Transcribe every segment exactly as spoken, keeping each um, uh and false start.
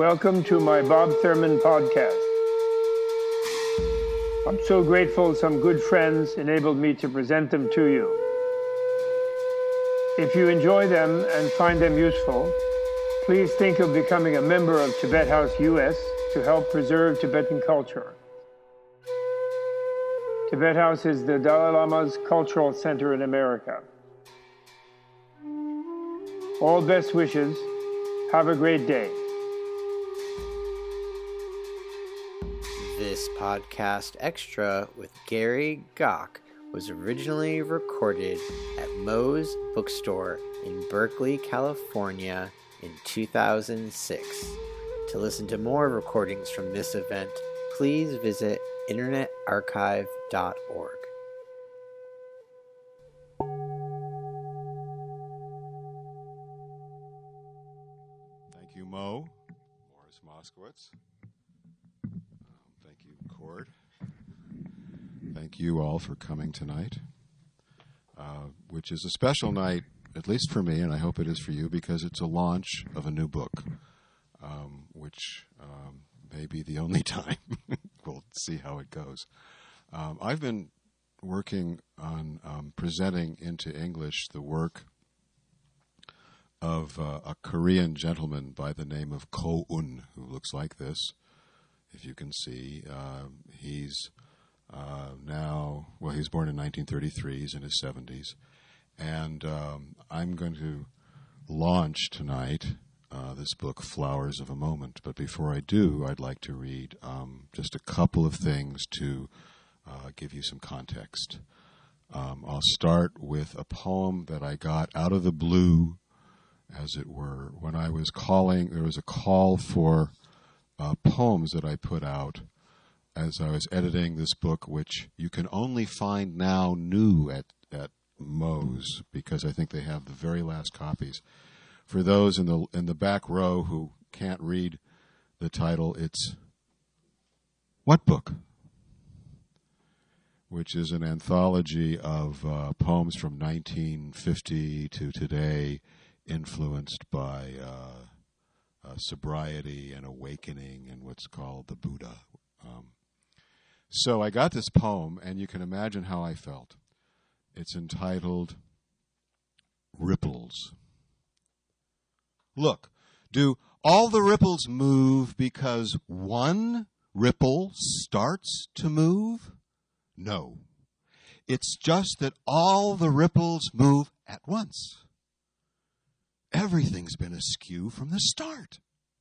Welcome to my Bob Thurman podcast. I'm so grateful some good friends enabled me to present them to you. If you enjoy them and find them useful, please think of becoming a member of Tibet House U S to help preserve Tibetan culture. Tibet House is the Dalai Lama's cultural center in America. All best wishes. Have a great day. This podcast extra with Gary Gok was originally recorded at Moe's Bookstore in Berkeley, California in two thousand six. To listen to more recordings from this event, please visit internet archive dot org. Thank you, Mo. Morris Moskowitz. Um, thank you, Cord. Thank you all for coming tonight, uh, which is a special night, at least for me, and I hope it is for you, because it's a launch of a new book, um, which um, may be the only time. We'll see how it goes. Um, I've been working on um, presenting into English the work of uh, a Korean gentleman by the name of Ko Un, who looks like this, if you can see. Uh, he's uh, now, well, he was born in nineteen thirty-three. He's in his seventies. And um, I'm going to launch tonight uh, this book, Flowers of a Moment. But before I do, I'd like to read um, just a couple of things to uh, give you some context. Um, I'll start with a poem that I got out of the blue, as it were, when I was calling. There was a call for uh, poems that I put out as I was editing this book, which you can only find now new at, at Moe's, because I think they have the very last copies. For those in the in the back row who can't read the title, it's What Book? Which is an anthology of uh, poems from nineteen fifty to today, influenced by uh, uh, sobriety and awakening and what's called the Buddha. Um, so I got this poem, and you can imagine how I felt. It's entitled Ripples. Look, do all the ripples move because one ripple starts to move? No. It's just that all the ripples move at once. Everything's been askew from the start.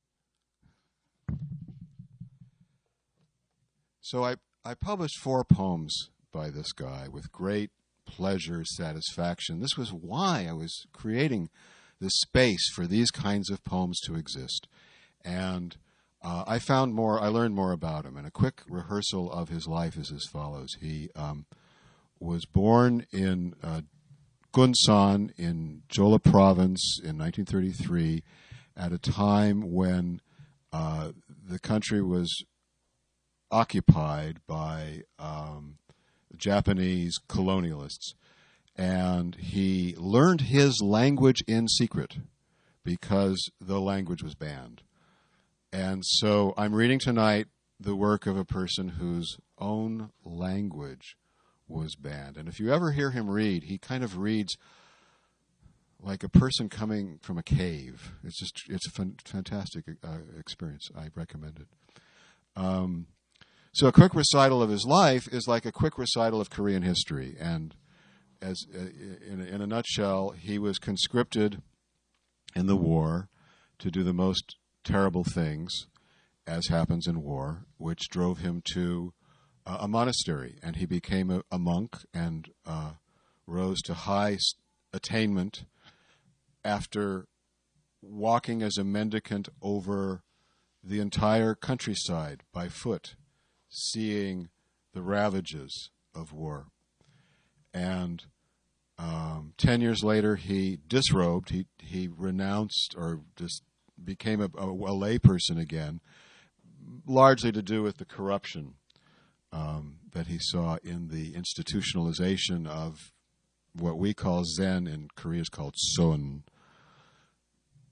So I, I published four poems by this guy with great pleasure, satisfaction. This was why I was creating this space for these kinds of poems to exist. And uh, I found more, I learned more about him. And a quick rehearsal of his life is as follows. He um, was born in uh, Gunsan in Jola Province in nineteen thirty-three, at a time when uh, the country was occupied by um, Japanese colonialists. And he learned his language in secret because the language was banned. And so I'm reading tonight the work of a person whose own language was banned. And if you ever hear him read, he kind of reads like a person coming from a cave. It's just, it's a fun, fantastic uh, experience. I recommend it. Um, so a quick recital of his life is like a quick recital of Korean history. And as uh, in, in a nutshell, he was conscripted in the war to do the most terrible things, as happens in war, which drove him to uh, a monastery. And he became a, a monk and uh, rose to high attainment after walking as a mendicant over the entire countryside by foot, seeing the ravages of war. And um, ten years later, he disrobed. He he renounced or just became a, a, a lay person again, largely to do with the corruption um, that he saw in the institutionalization of what we call Zen in Korea is called Son.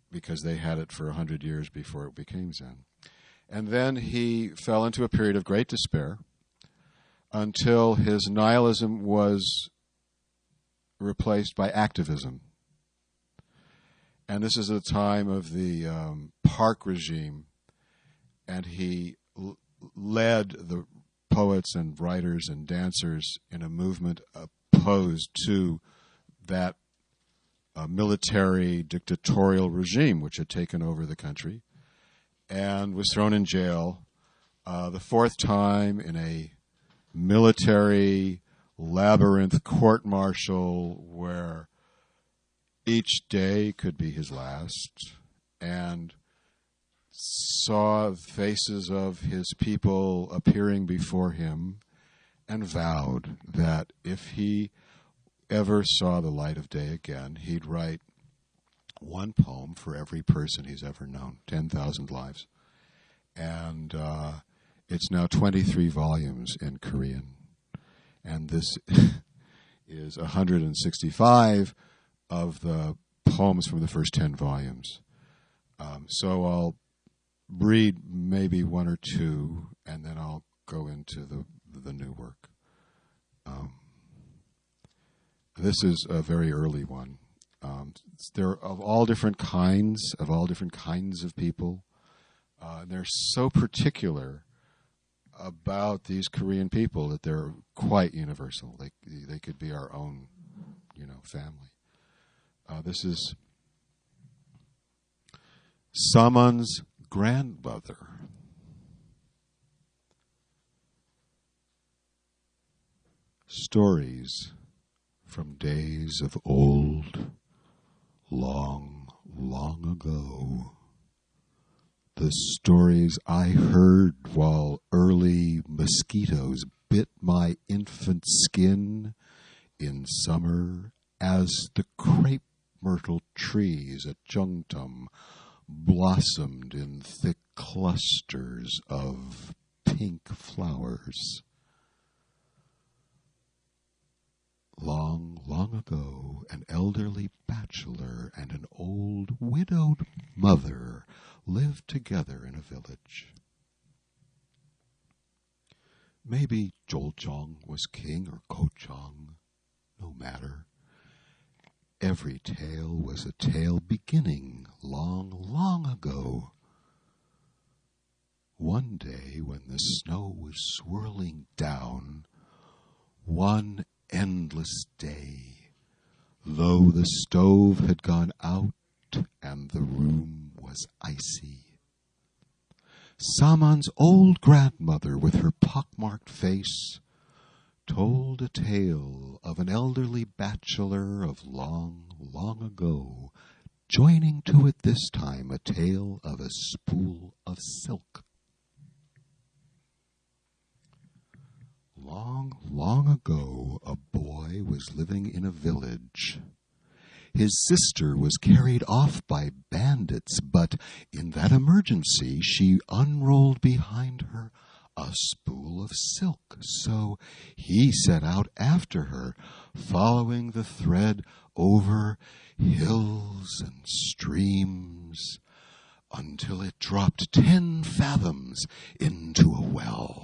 because they had it for a hundred years before it became Zen. And then he fell into a period of great despair until his nihilism was replaced by activism. And this is a time of the um, Park regime, and he l- led the poets and writers and dancers in a movement opposed to that uh, military dictatorial regime which had taken over the country, and was thrown in jail uh, the fourth time in a military labyrinth court-martial where each day could be his last, and saw faces of his people appearing before him, and vowed that if he ever saw the light of day again, he'd write one poem for every person he's ever known, ten thousand lives. And uh, it's now twenty-three volumes in Korean. And this is one hundred sixty-five of the poems from the first ten volumes. Um, so I'll read maybe one or two, and then I'll go into the the new work. Um, this is a very early one. Um, they're of all different kinds, of all different kinds of people. Uh, they're so particular about these Korean people that they're quite universal. They they could be our own, you know, family. Uh, this is Saman's grandmother. Stories from days of old, long, long ago. The stories I heard while early mosquitoes bit my infant skin in summer as the crepe myrtle trees at Jungtum blossomed in thick clusters of pink flowers. Long, long ago, an elderly bachelor and an old widowed mother lived together in a village. Maybe Joljong was king or Kochong, no matter. Every tale was a tale beginning long, long ago. One day when the snow was swirling down, one endless day, though the stove had gone out and the room was icy, Saman's old grandmother, with her pockmarked face, told a tale of an elderly bachelor of long, long ago, joining to it this time a tale of a spool of silk. Long, long ago, a boy was living in a village. His sister was carried off by bandits, but in that emergency she unrolled behind her a spool of silk. So he set out after her, following the thread over hills and streams, until it dropped ten fathoms into a well.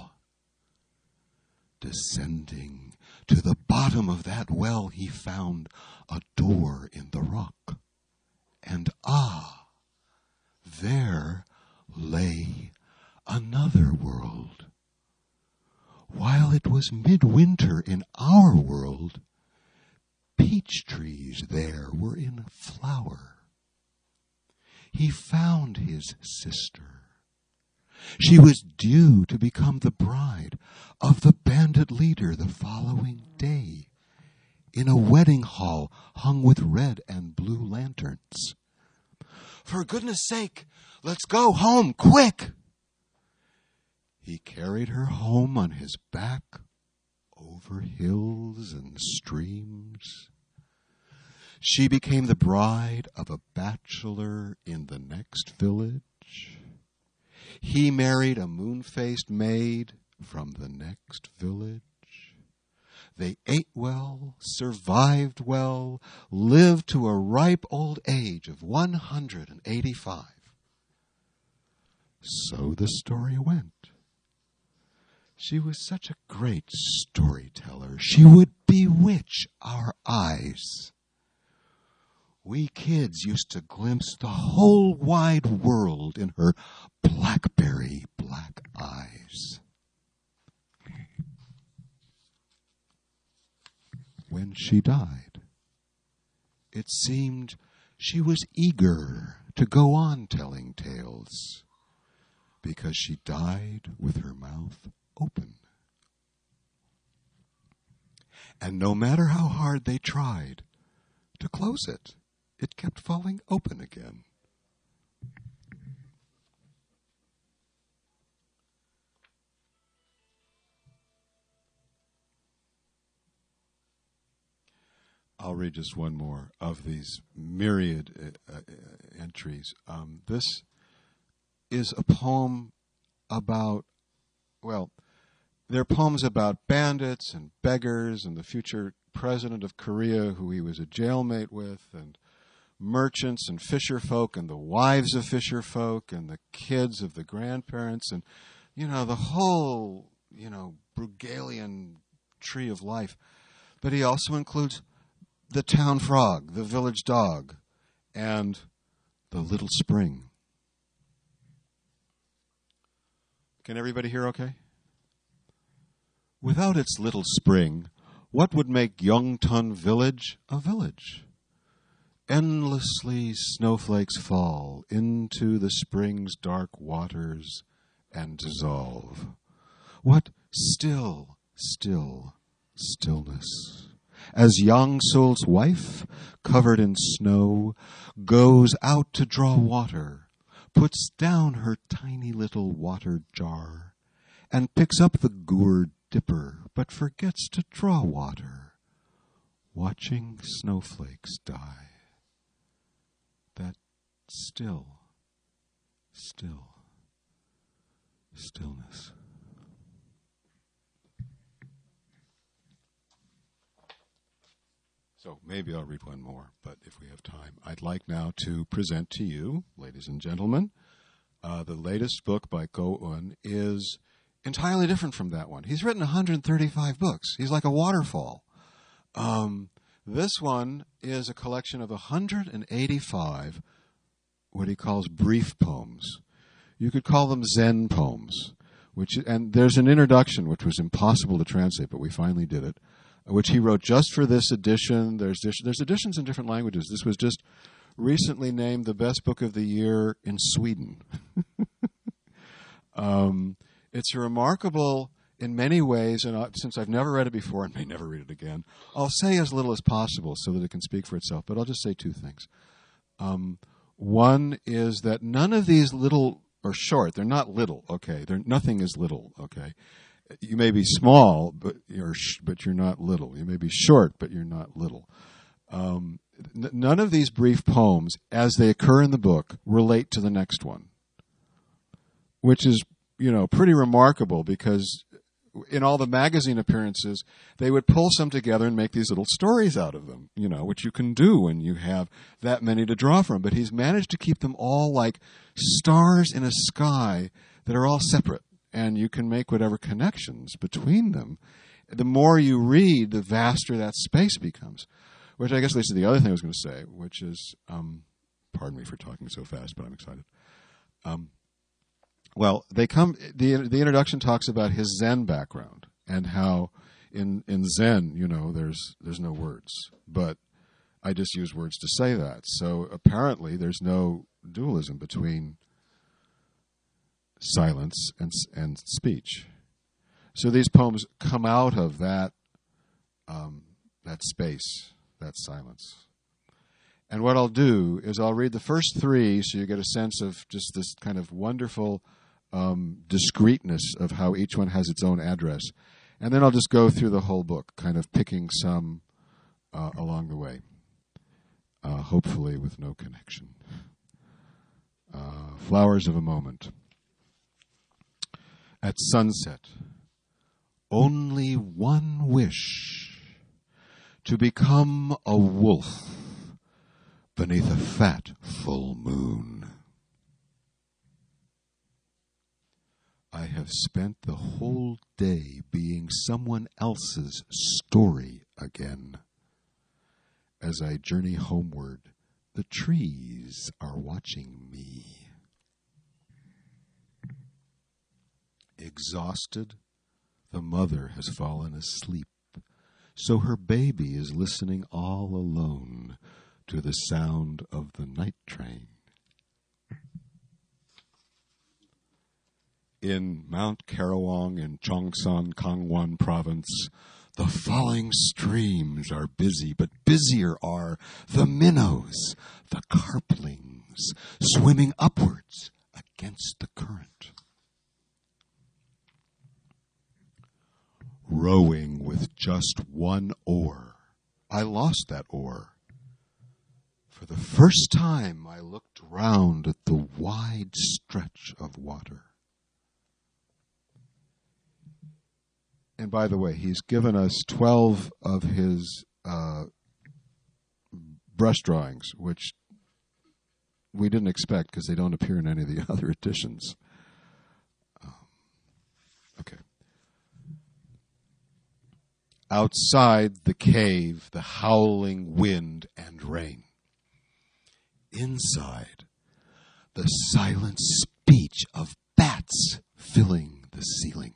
Descending to the bottom of that well, he found a door in the rock. And ah, there lay another world. While it was midwinter in our world, peach trees there were in flower. He found his sister. She was due to become the bride of the bandit leader the following day in a wedding hall hung with red and blue lanterns. For goodness sake, let's go home, quick! He carried her home on his back, over hills and streams. She became the bride of a bachelor in the next village. He married a moon-faced maid from the next village. They ate well, survived well, lived to a ripe old age of one hundred eighty-five. So the story went. She was such a great storyteller. She would bewitch our eyes. We kids used to glimpse the whole wide world in her blackberry black eyes. When she died, it seemed she was eager to go on telling tales, because she died with her mouth open. And no matter how hard they tried to close it, it kept falling open again. I'll read just one more of these myriad uh, uh, entries. Um, this is a poem about, well, they're poems about bandits and beggars and the future president of Korea who he was a jailmate with, and merchants and fisher folk and the wives of fisher folk and the kids of the grandparents, and, you know, the whole, you know, Bruegelian tree of life. But he also includes the town frog, the village dog, and the little spring. Can everybody hear okay? Without its little spring, what would make Yongtan Village a village? Endlessly snowflakes fall into the spring's dark waters and dissolve. What still, still stillness. As Yang Sul's wife, covered in snow, goes out to draw water, puts down her tiny little water jar, and picks up the gourd dipper, but forgets to draw water, watching snowflakes die. That still, still stillness. So maybe I'll read one more, but if we have time, I'd like now to present to you, ladies and gentlemen, uh, the latest book by Ko Un is entirely different from that one. He's written one hundred thirty-five books. He's like a waterfall. Um, this one is a collection of one hundred eighty-five what he calls brief poems. You could call them Zen poems. Which, and there's an introduction which was impossible to translate, but we finally did it, which he wrote just for this edition. There's there's editions in different languages. This was just recently named the best book of the year in Sweden. um, it's remarkable in many ways, and I, since I've never read it before and may never read it again, I'll say as little as possible so that it can speak for itself. But I'll just say two things. Um, one is that none of these little are short. They're not little. Okay, they're nothing is little. Okay. You may be small, but you're sh- but you're not little. You may be short, but you're not little. Um, n- none of these brief poems, as they occur in the book, relate to the next one, which is, you know, pretty remarkable, because in all the magazine appearances, they would pull some together and make these little stories out of them, you know, which you can do when you have that many to draw from. But he's managed to keep them all like stars in a sky that are all separate. And you can make whatever connections between them. The more you read, the vaster that space becomes. Which I guess leads to the other thing I was going to say, which is, um, pardon me for talking so fast, but I'm excited. Um, well, they come. The the introduction talks about his Zen background and how in in Zen, you know, there's there's no words, but I just use words to say that. So apparently, there's no dualism between silence and and speech. So these poems come out of that um, that space, that silence. And what I'll do is I'll read the first three so you get a sense of just this kind of wonderful um, discreteness of how each one has its own address. And then I'll just go through the whole book, kind of picking some uh, along the way, uh, hopefully with no connection. Uh, Flowers of a Moment. At sunset, only one wish to become a wolf beneath a fat full moon. I have spent the whole day being someone else's story again. As I journey homeward, the trees are watching me. Exhausted, the mother has fallen asleep, so her baby is listening all alone to the sound of the night train. In Mount Karawang in Chongsan, Kangwon province, the falling streams are busy, but busier are the minnows, the carplings, swimming upwards against the current. Rowing with just one oar. I lost that oar. For the first time, I looked round at the wide stretch of water. And by the way, he's given us twelve of his uh, brush drawings, which we didn't expect because they don't appear in any of the other editions. Um, okay. Outside the cave, the howling wind and rain. Inside, the silent speech of bats filling the ceiling.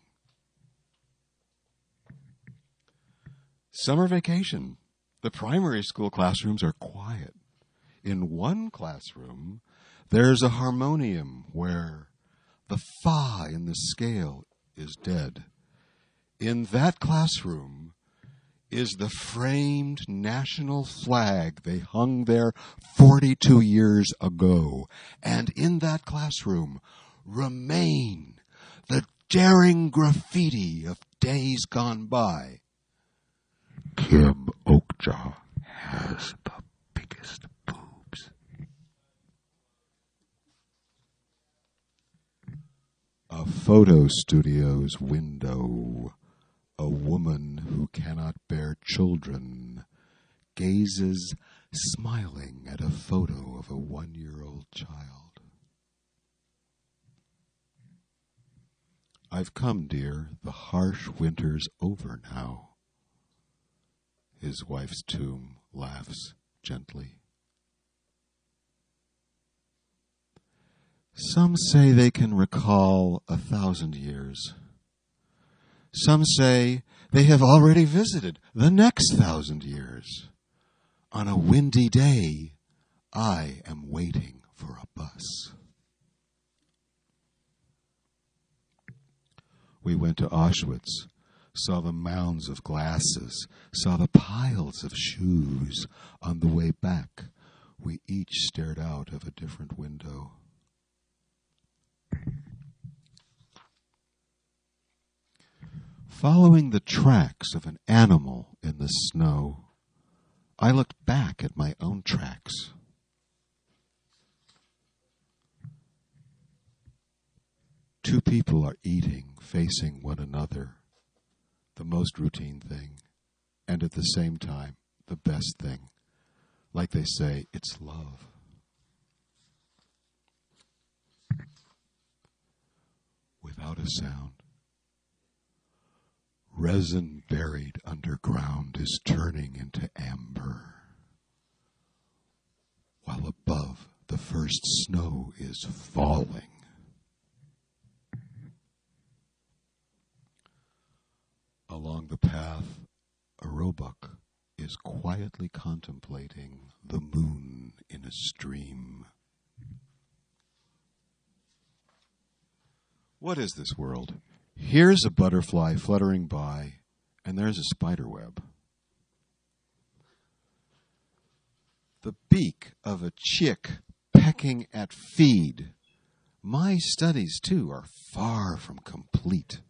Summer vacation. The primary school classrooms are quiet. In one classroom, there's a harmonium where the fa in the scale is dead. In that classroom is the framed national flag they hung there forty-two years ago. And in that classroom remain the daring graffiti of days gone by. Kim Oakjaw has the biggest boobs. A photo studio's window. A woman who cannot bear children gazes smiling at a photo of a one-year-old child. I've come, dear. The harsh winter's over now. His wife's tomb laughs gently. Some say they can recall a thousand years. Some say they have already visited the next thousand years. On a windy day, I am waiting for a bus. We went to Auschwitz. Saw the mounds of glasses, saw the piles of shoes. On the way back, we each stared out of a different window. Following the tracks of an animal in the snow, I looked back at my own tracks. Two people are eating, facing one another. The most routine thing, and at the same time, the best thing. Like they say, it's love. Without a sound, resin buried underground is turning into amber, while above the first snow is falling. Along the path, a roebuck is quietly contemplating the moon in a stream. What is this world? Here's a butterfly fluttering by, and there's a spider web. The beak of a chick pecking at feed. My studies, too, are far from complete.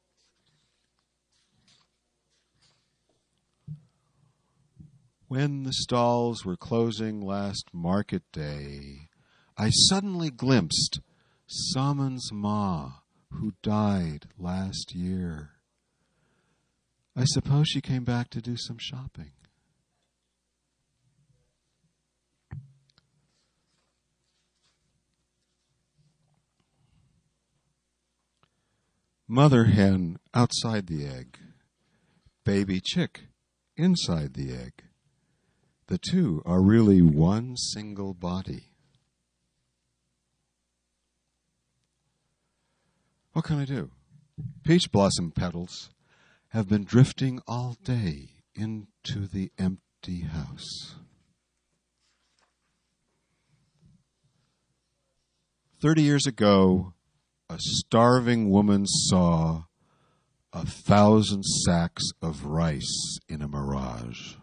When the stalls were closing last market day, I suddenly glimpsed Salmon's ma, who died last year. I suppose she came back to do some shopping. Mother hen outside the egg. Baby chick inside the egg. The two are really one single body. What can I do? Peach blossom petals have been drifting all day into the empty house. Thirty years ago, a starving woman saw a thousand sacks of rice in a mirage.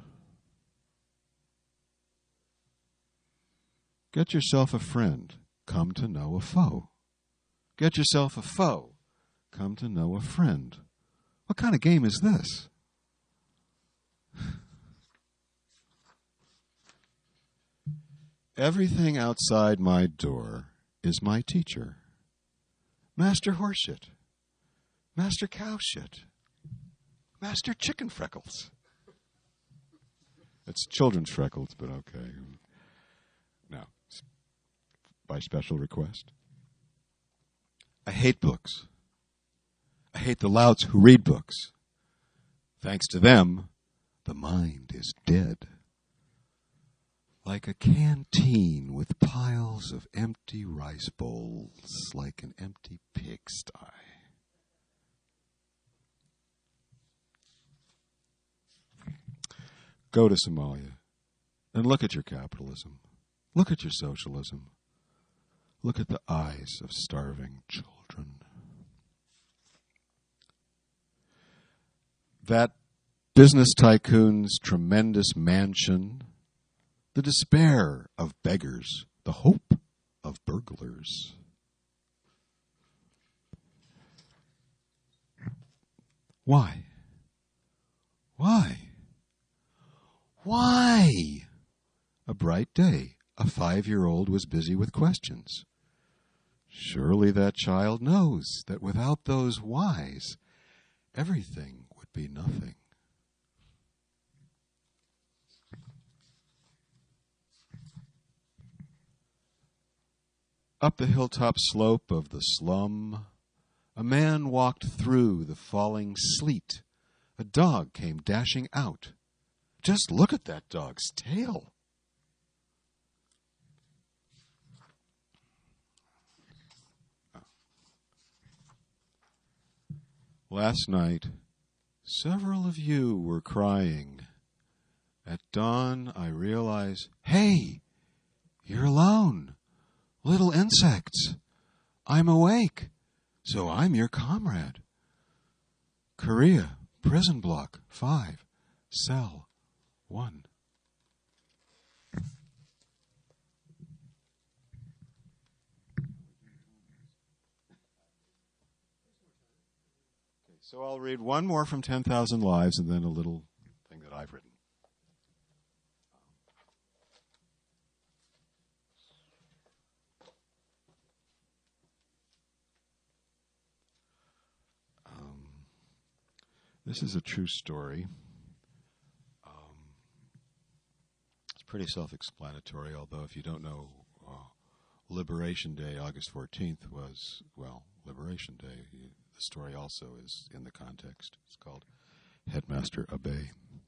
Get yourself a friend, come to know a foe. Get yourself a foe, come to know a friend. What kind of game is this? Everything outside my door is my teacher. Master Horseshit, Master Cowshit, Master Chicken Freckles. It's children's freckles, but okay. Now, by special request. I hate books. I hate the louts who read books. Thanks to them, the mind is dead. Like a canteen with piles of empty rice bowls, like an empty pigsty. Go to Somalia and look at your capitalism. Look at your socialism. Look at the eyes of starving children. That business tycoon's tremendous mansion, the despair of beggars, the hope of burglars. Why? Why? Why? A bright day, a five-year-old was busy with questions. Surely that child knows that without those whys, everything would be nothing. Up the hilltop slope of the slum, a man walked through the falling sleet. A dog came dashing out. Just look at that dog's tail. Last night, several of you were crying. At dawn, I realize, hey, you're alone. Little insects. I'm awake, so I'm your comrade. Korea, prison block, five, cell, one. So I'll read one more from ten thousand Lives and then a little thing that I've written. Um, this is a true story. Um, it's pretty self-explanatory, although if you don't know, uh, Liberation Day, August fourteenth, was, well, Liberation Day. The story also is in the context. It's called Headmaster Abe.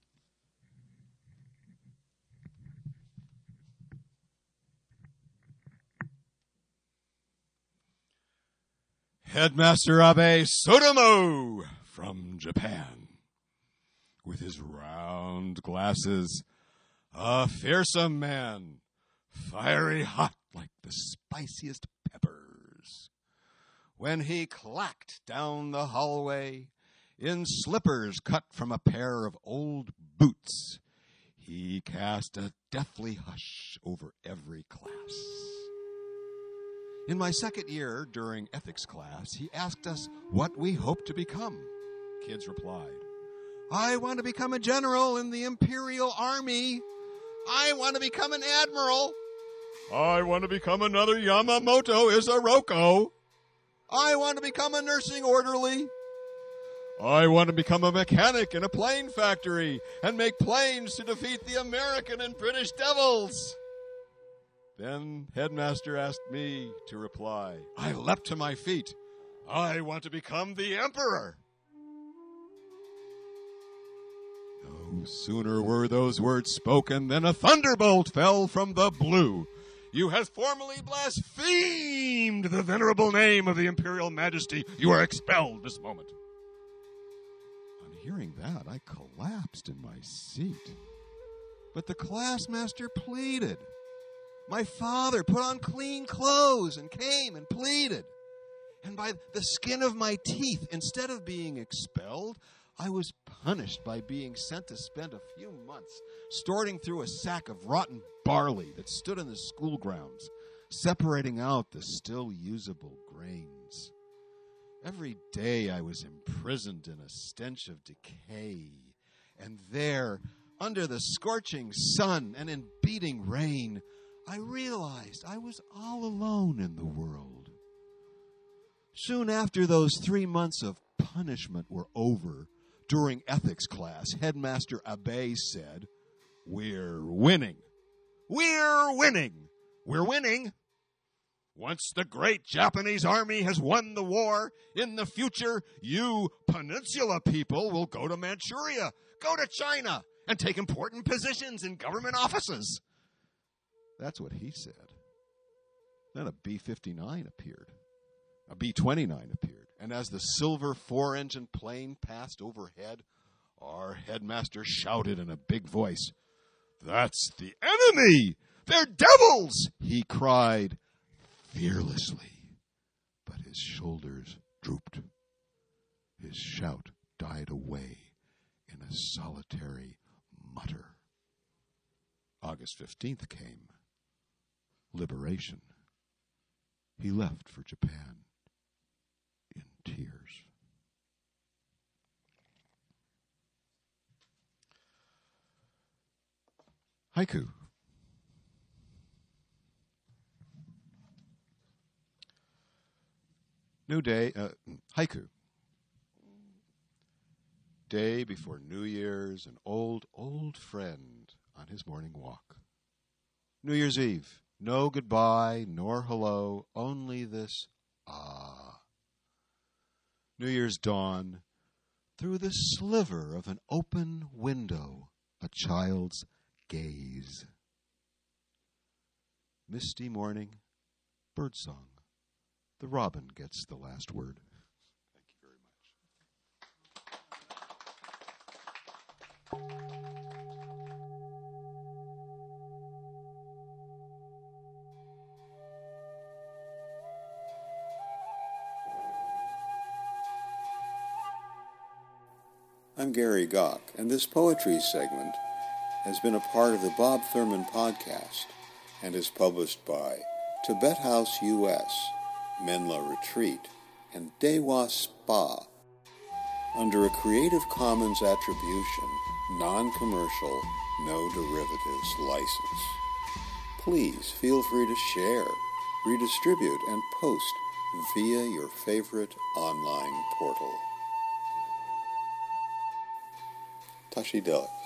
Headmaster Abe Sotomo from Japan, with his round glasses, a fearsome man, fiery hot like the spiciest peppers. When he clacked down the hallway in slippers cut from a pair of old boots, he cast a deathly hush over every class. In my second year, during ethics class, he asked us what we hoped to become. Kids replied, I want to become a general in the Imperial Army. I want to become an admiral. I want to become another Yamamoto Isaroko. I want to become a nursing orderly. I want to become a mechanic in a plane factory and make planes to defeat the American and British devils. Then Headmaster asked me to reply. I leapt to my feet. I want to become the emperor. No sooner were those words spoken than a thunderbolt fell from the blue. You have formally blasphemed the venerable name of the Imperial Majesty. You are expelled this moment. On hearing that, I collapsed in my seat. But the classmaster pleaded. My father put on clean clothes and came and pleaded. And by the skin of my teeth, instead of being expelled, I was punished by being sent to spend a few months sorting through a sack of rotten barley that stood in the school grounds, separating out the still usable grains. Every day I was imprisoned in a stench of decay, and there, under the scorching sun and in beating rain, I realized I was all alone in the world. Soon after those three months of punishment were over, during ethics class, Headmaster Abe said, "We're winning. We're winning. We're winning. Once the great Japanese army has won the war, in the future, you peninsula people will go to Manchuria, go to China, and take important positions in government offices." That's what he said. Then a B fifty-nine appeared. A B twenty-nine appeared. And as the silver four-engine plane passed overhead, our headmaster shouted in a big voice, "That's the enemy! They're devils!" he cried fearlessly. But his shoulders drooped. His shout died away in a solitary mutter. August fifteenth came. Liberation. He left for Japan in tears. Haiku. New day, uh, haiku. Day before New Year's, an old, old friend on his morning walk. New Year's Eve, no goodbye nor hello, only this ah. New Year's dawn, through the sliver of an open window, a child's gaze. Misty morning, birdsong. The robin gets the last word. Thank you very much. I'm Gary Gok, and this poetry segment has been a part of the Bob Thurman podcast and is published by Tibet House U S, Menla Retreat, and Dewa Spa under a Creative Commons Attribution, Non-Commercial, No Derivatives license. Please feel free to share, redistribute, and post via your favorite online portal. Tashi Delik.